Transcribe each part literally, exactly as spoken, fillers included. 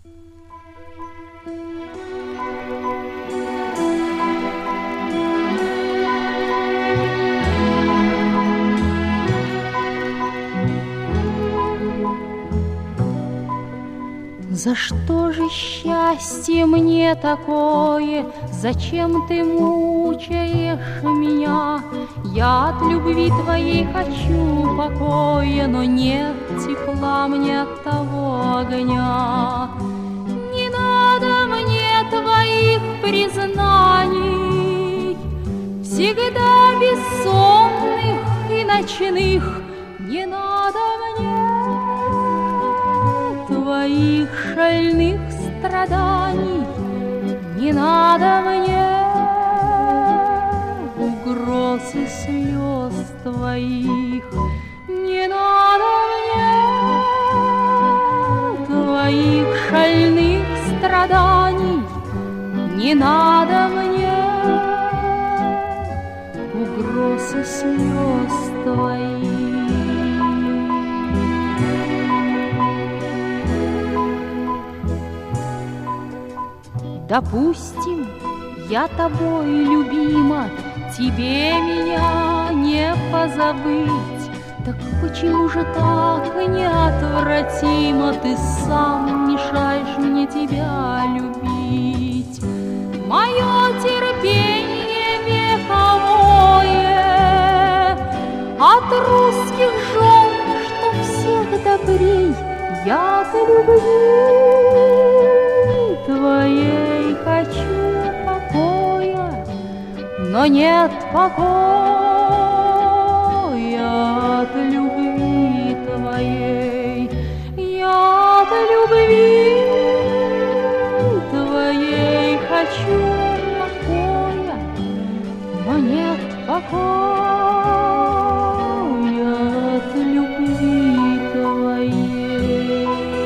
За что же счастье мне такое? Зачем ты мучаешь меня? Я от любви твоей хочу покоя, но нет тепла мне от того огня. Не надо мне твоих признаний, всегда бессонных и ночных. Не надо мне твоих шальных страданий, не надо мне угроз и слез твоих, не надо мне твоих шальных страданий, не надо мне угроз и слез твоих. Допустим, я тобой любима, тебе меня не позабыть. Так почему же так неотвратимо ты сам мешаешь мне тебя любить? Мое терпение вековое от русских жен, что всех добрей, я от любви твоей хочу покоя, но нет покоя от любви твоей. Я от любви твоей хочу покоя, но нет покоя от любви твоей.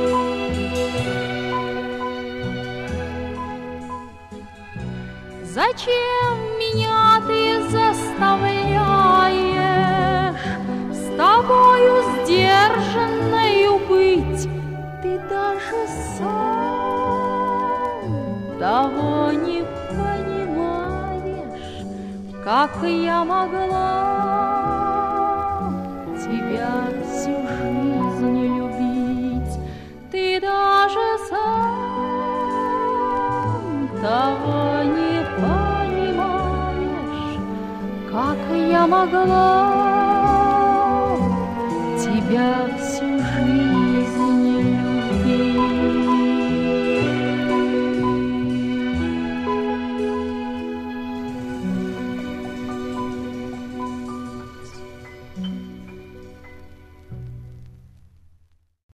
Зачем меня ты заставляешь с тобою сдержанною быть? Ты даже сам того не понимаешь, как я могла тебя всю жизнь любить. Ты даже сам того не понимаешь, как я могла